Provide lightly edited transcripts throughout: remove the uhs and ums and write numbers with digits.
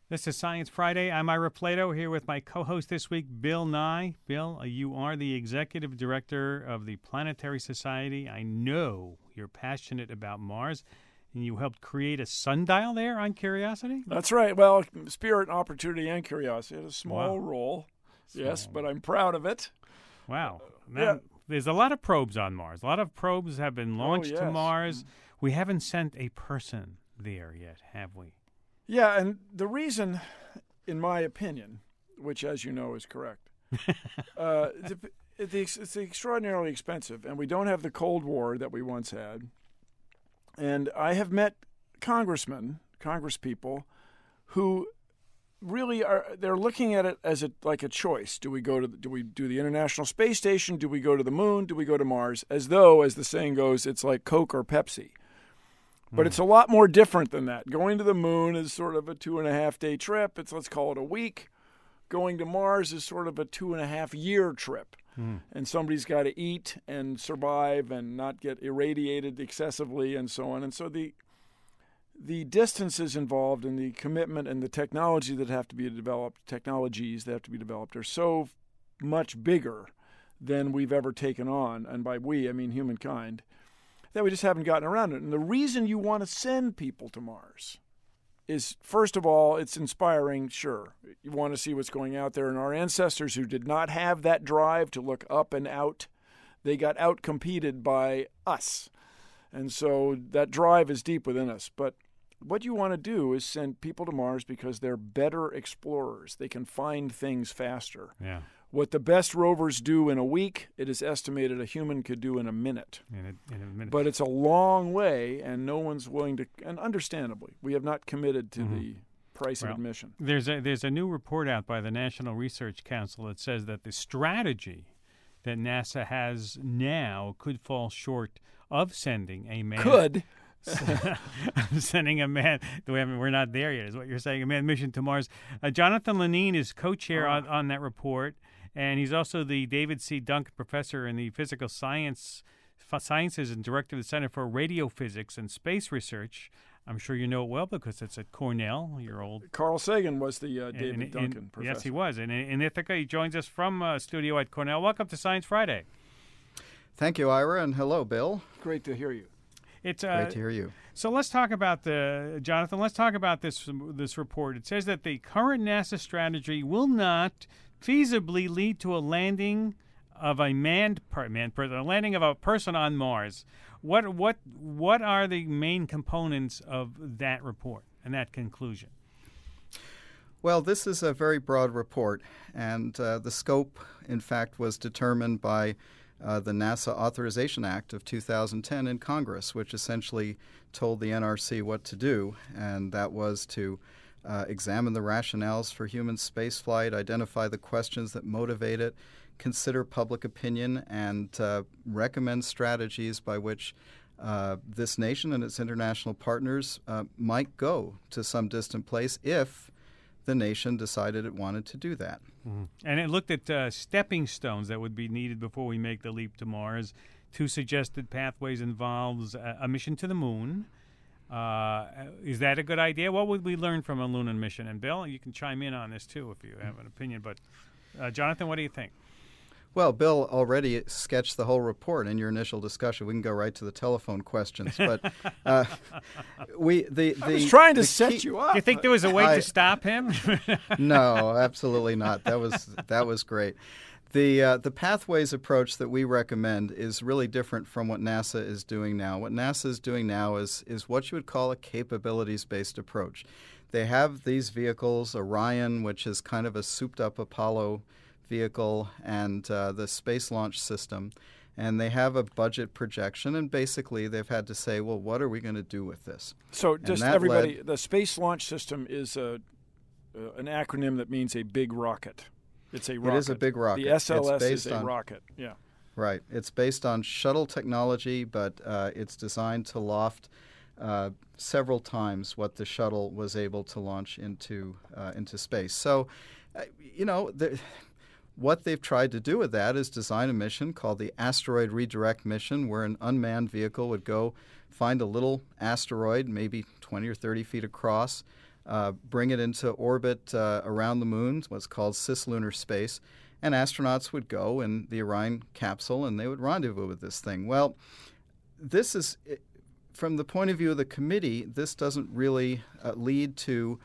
This is Science Friday. I'm Ira Plato here with my co-host this week, Bill Nye. Bill, you are the executive director of the Planetary Society. I know you're passionate about Mars, and you helped create a sundial there on Curiosity? That's right. Well, Spirit, Opportunity, and Curiosity had a small role. Yes, but I'm proud of it. Wow. There's a lot of probes on Mars. A lot of probes have been launched to Mars. We haven't sent a person there yet, have we? Yeah, and the reason, in my opinion, which, as you know, is correct, it's extraordinarily expensive, and we don't have the Cold War that we once had. And I have met congresspeople, who really they're looking at it as like a choice. Do we do the International Space Station? Do we go to the moon? Do we go to Mars? As though, as the saying goes, it's like Coke or Pepsi. But it's a lot more different than that. Going to the moon is sort of a 2.5-day trip. Let's call it a week. Going to Mars is sort of a 2.5-year trip. And somebody's got to eat and survive and not get irradiated excessively and so on. And so the distances involved and the commitment and the technologies that have to be developed are so much bigger than we've ever taken on. And by we, I mean humankind, that we just haven't gotten around it. And the reason you want to send people to Mars is, first of all, it's inspiring, sure. You want to see what's going out there. And our ancestors who did not have that drive to look up and out, they got outcompeted by us. And so that drive is deep within us. But what you want to do is send people to Mars because they're better explorers. They can find things faster. Yeah. What the best rovers do in a week, it is estimated a human could do in a minute. In a minute. But it's a long way, and no one's willing to, and understandably, we have not committed to the price of admission. There's a new report out by the National Research Council that says that the strategy that NASA has now could fall short of sending a man. Sending a man. We're not there yet, is what you're saying. A manned mission to Mars. Jonathan Lenine is co-chair on that report, and he's also the David C. Duncan Professor in the Physical Sciences and Director of the Center for Radiophysics and Space Research. I'm sure you know it well because it's at Cornell, your old... Carl Sagan was the David Duncan professor. Yes, he was. And in Ithaca, he joins us from studio at Cornell. Welcome to Science Friday. Thank you, Ira, and hello, Bill. Great to hear you. It's great to hear you. So let's talk about Jonathan. Let's talk about this report. It says that the current NASA strategy will not feasibly lead to a landing of a landing of a person on Mars. What are the main components of that report and that conclusion? Well, this is a very broad report, and the scope, in fact, was determined by the NASA Authorization Act of 2010 in Congress, which essentially told the NRC what to do, and that was to examine the rationales for human spaceflight, identify the questions that motivate it, consider public opinion, and recommend strategies by which this nation and its international partners might go to some distant place if the nation decided it wanted to do that. Mm-hmm. And it looked at stepping stones that would be needed before we make the leap to Mars. Two suggested pathways involves a mission to the moon. Is that a good idea? What would we learn from a lunar mission? And Bill, you can chime in on this too if you have an opinion. But Jonathan, what do you think? Well, Bill already sketched the whole report in your initial discussion. We can go right to the telephone questions. But I was trying to set you up. Do you think there was a way to stop him? No, absolutely not. That was great. The pathways approach that we recommend is really different from what NASA is doing now. What NASA is doing now is what you would call a capabilities-based approach. They have these vehicles, Orion, which is kind of a souped-up Apollo vehicle, and the Space Launch System, and they have a budget projection, and basically they've had to say, well, what are we going to do with this? So just everybody, the Space Launch System is an acronym that means a big rocket. It's a rocket. It is a big rocket. The SLS is a rocket, yeah. Right. It's based on shuttle technology, but it's designed to loft several times what the shuttle was able to launch into space. So, what they've tried to do with that is design a mission called the Asteroid Redirect Mission, where an unmanned vehicle would go find a little asteroid, maybe 20 or 30 feet across, bring it into orbit around the moon, what's called cislunar space, and astronauts would go in the Orion capsule and they would rendezvous with this thing. Well, this is, from the point of view of the committee, this doesn't really lead to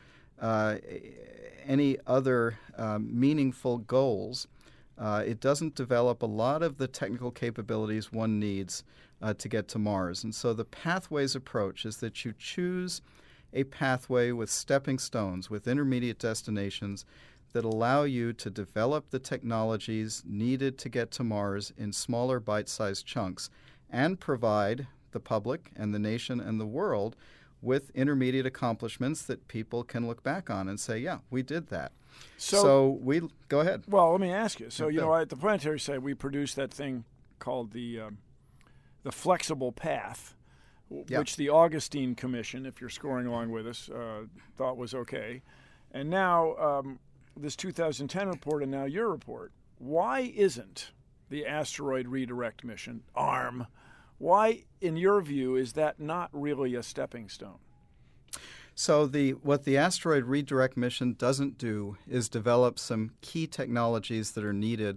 any other meaningful goals. It doesn't develop a lot of the technical capabilities one needs to get to Mars. And so the pathways approach is that you choose a pathway with stepping stones, with intermediate destinations that allow you to develop the technologies needed to get to Mars in smaller bite-sized chunks and provide the public and the nation and the world with intermediate accomplishments that people can look back on and say, yeah, we did that. So we go ahead. Well, let me ask you. So, at the planetary site, we produced that thing called the flexible path, which the Augustine Commission, if you're scoring along with us, thought was okay. And now this 2010 report and now your report, why isn't the Asteroid Redirect Mission, ARM, why, in your view, is that not really a stepping stone? So what the Asteroid Redirect Mission doesn't do is develop some key technologies that are needed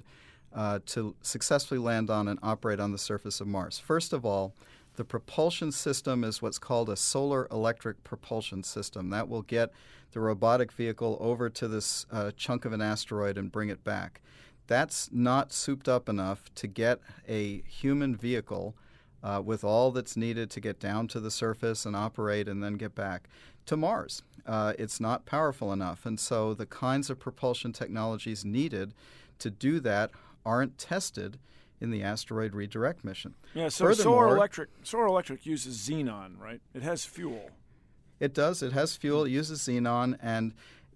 to successfully land on and operate on the surface of Mars. First of all, the propulsion system is what's called a solar electric propulsion system. That will get the robotic vehicle over to this chunk of an asteroid and bring it back. That's not souped up enough to get a human vehicle with all that's needed to get down to the surface and operate and then get back to Mars. It's not powerful enough. And so the kinds of propulsion technologies needed to do that aren't tested in the Asteroid Redirect Mission. Yeah, so solar electric uses xenon, right? It has fuel. It does. It has fuel. It uses xenon. And,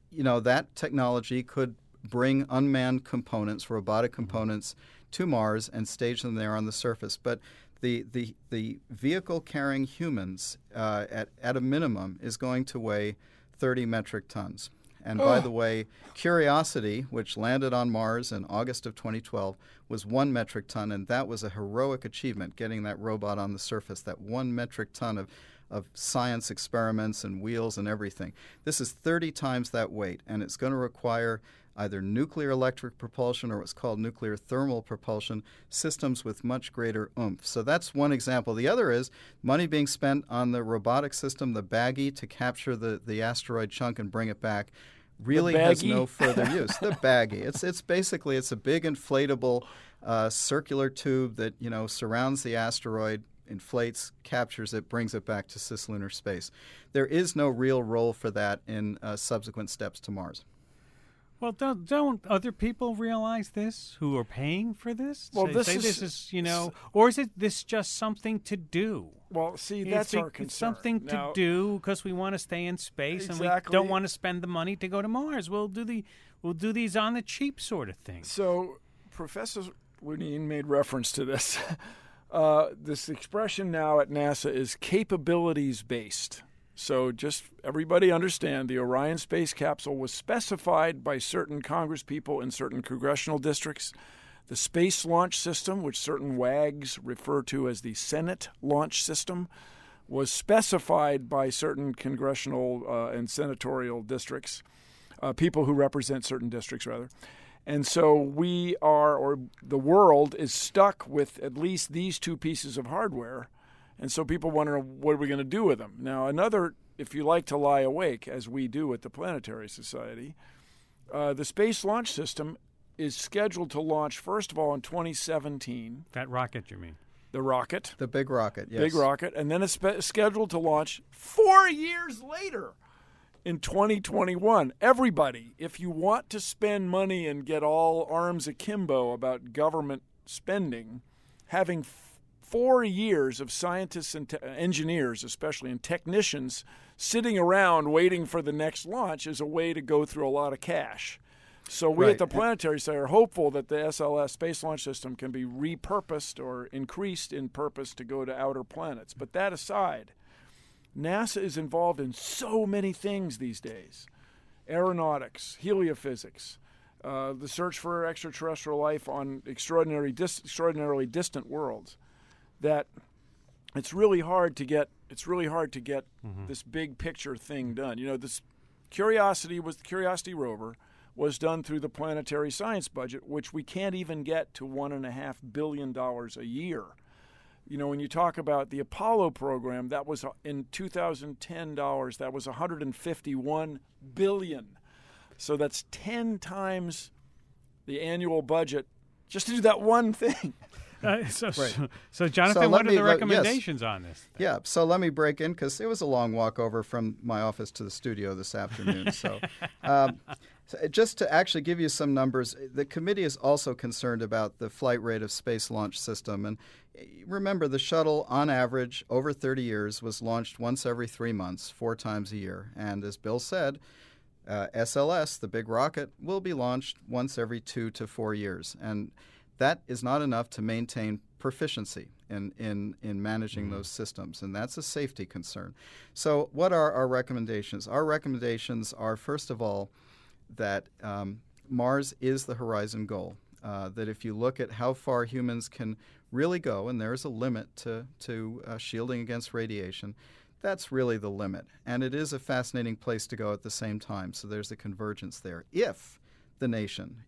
that technology could bring unmanned components, robotic components, to Mars and stage them there on the surface. But the vehicle carrying humans at a minimum is going to weigh 30 metric tons. And by the way, Curiosity, which landed on Mars in August of 2012, was 1 metric ton, and that was a heroic achievement, getting that robot on the surface, that 1 metric ton of science experiments and wheels and everything. This is 30 times that weight, and it's going to require either nuclear electric propulsion or what's called nuclear thermal propulsion, systems with much greater oomph. So that's one example. The other is money being spent on the robotic system, the baggie, to capture the asteroid chunk and bring it back, really has no further use. The baggie. It's basically a big inflatable circular tube that surrounds the asteroid, inflates, captures it, brings it back to cislunar space. There is no real role for that in subsequent steps to Mars. Well, don't other people realize this who are paying for this? Well, this is or is this just something to do? Well, see, that's our concern. It's something to do because we want to stay in space and we don't want to spend the money to go to Mars. We'll do these on the cheap sort of thing. So, Professor Lunine made reference to this. This expression now at NASA is capabilities based. So just everybody understand, the Orion space capsule was specified by certain congresspeople in certain congressional districts. The Space Launch System, which certain WAGs refer to as the Senate Launch System, was specified by certain congressional and senatorial districts, people who represent certain districts, rather. And so we are, or the world is stuck with at least these two pieces of hardware. And so people wonder, what are we going to do with them? Now, if you like to lie awake, as we do at the Planetary Society, the Space Launch System is scheduled to launch, first of all, in 2017. That rocket, you mean? The rocket. The big rocket, yes. Big rocket. And then it's scheduled to launch 4 years later in 2021. Everybody, if you want to spend money and get all arms akimbo about government spending, having 4 years of scientists and engineers, especially, and technicians sitting around waiting for the next launch is a way to go through a lot of cash. So we at the Planetary Society are hopeful that the SLS, Space Launch System, can be repurposed or increased in purpose to go to outer planets. But that aside, NASA is involved in so many things these days. Aeronautics, heliophysics, the search for extraterrestrial life on extraordinarily distant worlds, that it's really hard to get this big picture thing done. Curiosity rover was done through the planetary science budget, which we can't even get to $1.5 billion a year. You know, when you talk about the Apollo program, that was in 2010 dollars, that was $151 billion. So that's 10 times the annual budget just to do that one thing. So Jonathan, what are the recommendations on this? Yeah, so let me break in because it was a long walk over from my office to the studio this afternoon. So just to actually give you some numbers, the committee is also concerned about the flight rate of Space Launch System. And remember, the shuttle, on average, over 30 years, was launched once every 3 months, 4 times a year. And as Bill said, SLS, the big rocket, will be launched once every 2 to 4 years. And that is not enough to maintain proficiency in managing those systems, and that's a safety concern. So what are our recommendations? Our recommendations are, first of all, that Mars is the horizon goal, that if you look at how far humans can really go, and there's a limit to shielding against radiation, that's really the limit. And it is a fascinating place to go at the same time, so there's a convergence there. If the nation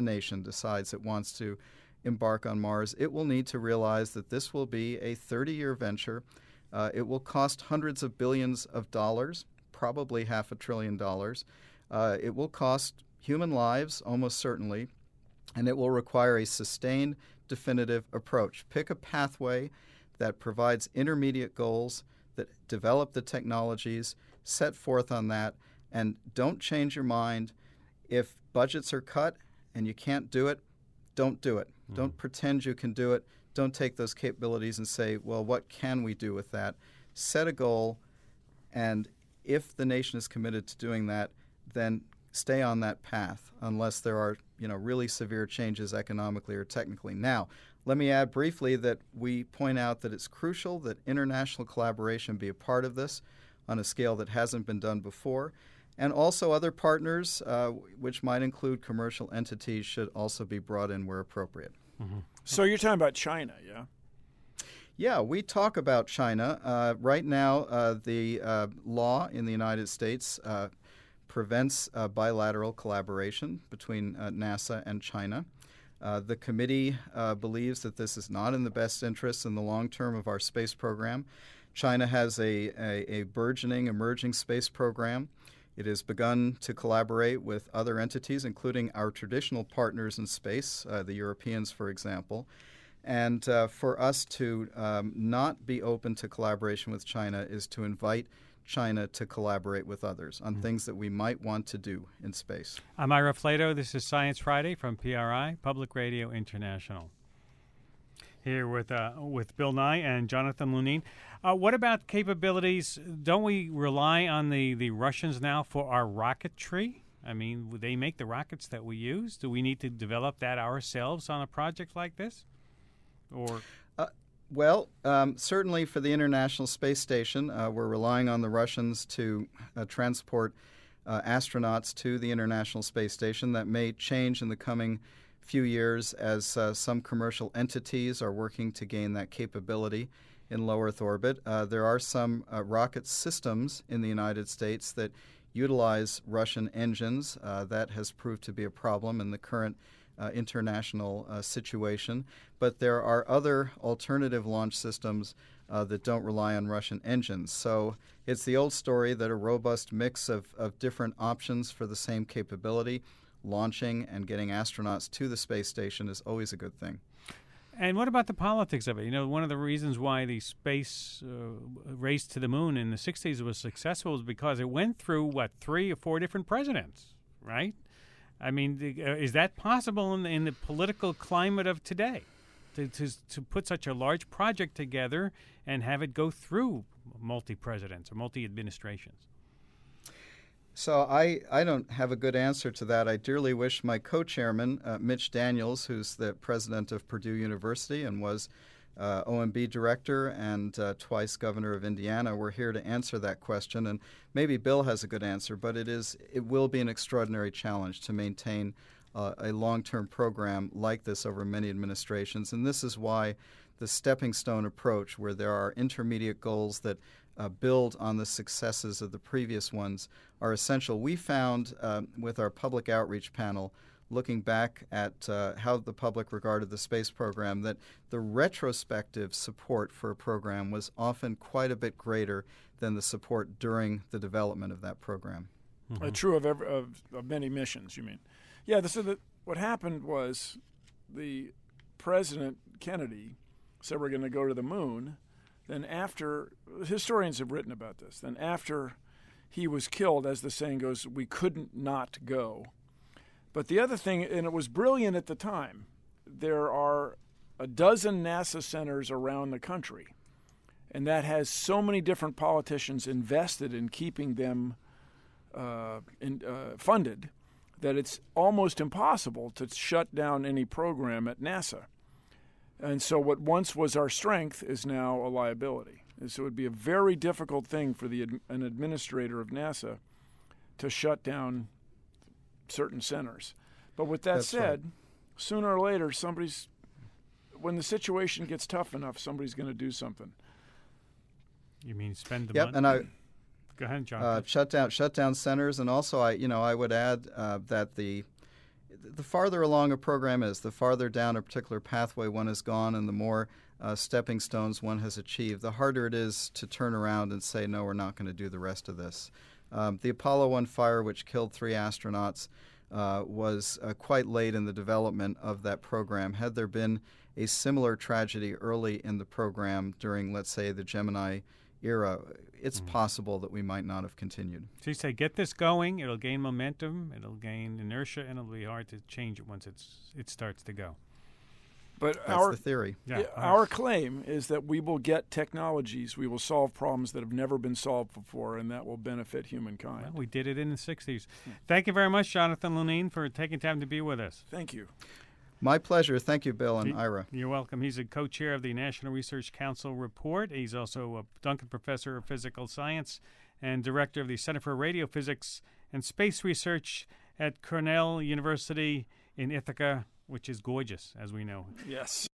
decides it wants to embark on Mars, it will need to realize that this will be a 30-year venture. It will cost hundreds of billions of dollars, probably $500 billion. It will cost human lives, almost certainly, and it will require a sustained, definitive approach. Pick a pathway that provides intermediate goals, that develop the technologies, set forth on that, and don't change your mind. If budgets are cut and you can't do it, don't do it. Don't pretend you can do it. Don't take those capabilities and say, well, what can we do with that? Set a goal, and if the nation is committed to doing that, then stay on that path unless there are, really severe changes economically or technically. Now, let me add briefly that we point out that it's crucial that international collaboration be a part of this on a scale that hasn't been done before. And also other partners, which might include commercial entities, should also be brought in where appropriate. Mm-hmm. So you're talking about China, yeah? Yeah, we talk about China. Right now, the law in the United States prevents bilateral collaboration between NASA and China. The committee believes that this is not in the best interest in the long term of our space program. China has a burgeoning, emerging space program. It has begun to collaborate with other entities, including our traditional partners in space, the Europeans, for example. And for us to not be open to collaboration with China is to invite China to collaborate with others on things that we might want to do in space. I'm Ira Flato. This is Science Friday from PRI, Public Radio International. Here with Bill Nye and Jonathan Lunine. What about capabilities? Don't we rely on the Russians now for our rocketry? I mean, would they make the rockets that we use? Do we need to develop that ourselves on a project like this? Or certainly for the International Space Station, we're relying on the Russians to transport astronauts to the International Space Station. That may change in the coming few years as some commercial entities are working to gain that capability in low Earth orbit. There are some rocket systems in the United States that utilize Russian engines. That has proved to be a problem in the current international situation. But there are other alternative launch systems that don't rely on Russian engines. So it's the old story that a robust mix of different options for the same capability, launching and getting astronauts to the space station, is always a good thing. And what about the politics of it? One of the reasons why the space race to the moon in the 60s was successful was because it went through, 3 or 4 different presidents, right? I mean, is that possible in the political climate of today, to put such a large project together and have it go through multi-presidents or multi-administrations? So I don't have a good answer to that. I dearly wish my co-chairman, Mitch Daniels, who's the president of Purdue University and was OMB director and twice governor of Indiana, were here to answer that question. And maybe Bill has a good answer, but it will be an extraordinary challenge to maintain a long-term program like this over many administrations. And this is why the stepping stone approach, where there are intermediate goals that build on the successes of the previous ones are essential. We found with our public outreach panel, looking back at how the public regarded the space program, that the retrospective support for a program was often quite a bit greater than the support during the development of that program. Mm-hmm. True of many missions, you mean? Yeah, what happened was the President Kennedy said we're going to go to the moon. Then after, historians have written about this, then after he was killed, as the saying goes, we couldn't not go. But the other thing, and it was brilliant at the time, there are a dozen NASA centers around the country, and that has so many different politicians invested in keeping them funded that it's almost impossible to shut down any program at NASA. And so what once was our strength is now a liability. And so it would be a very difficult thing for an administrator of NASA to shut down certain centers. But with that said, sooner or later, when the situation gets tough enough, somebody's going to do something. You mean spend the money? And go ahead, John. Shut down centers, and also I would add that the farther along a program is, the farther down a particular pathway one has gone, and the more stepping stones one has achieved, the harder it is to turn around and say, no, we're not going to do the rest of this. The Apollo 1 fire, which killed 3 astronauts, was quite late in the development of that program. Had there been a similar tragedy early in the program during, let's say, the Gemini era, it's possible that we might not have continued. So you say, get this going, it'll gain momentum, it'll gain inertia, and it'll be hard to change it once it starts to go. But that's the theory. Yeah, our claim is that we will get technologies, we will solve problems that have never been solved before, and that will benefit humankind. Well, we did it in the 60s. Thank you very much, Jonathan Lunine, for taking time to be with us. Thank you. My pleasure. Thank you, Bill and Ira. You're welcome. He's a co-chair of the National Research Council report. He's also a Duncan Professor of Physical Science and Director of the Center for Radio Physics and Space Research at Cornell University in Ithaca, which is gorgeous, as we know. Yes.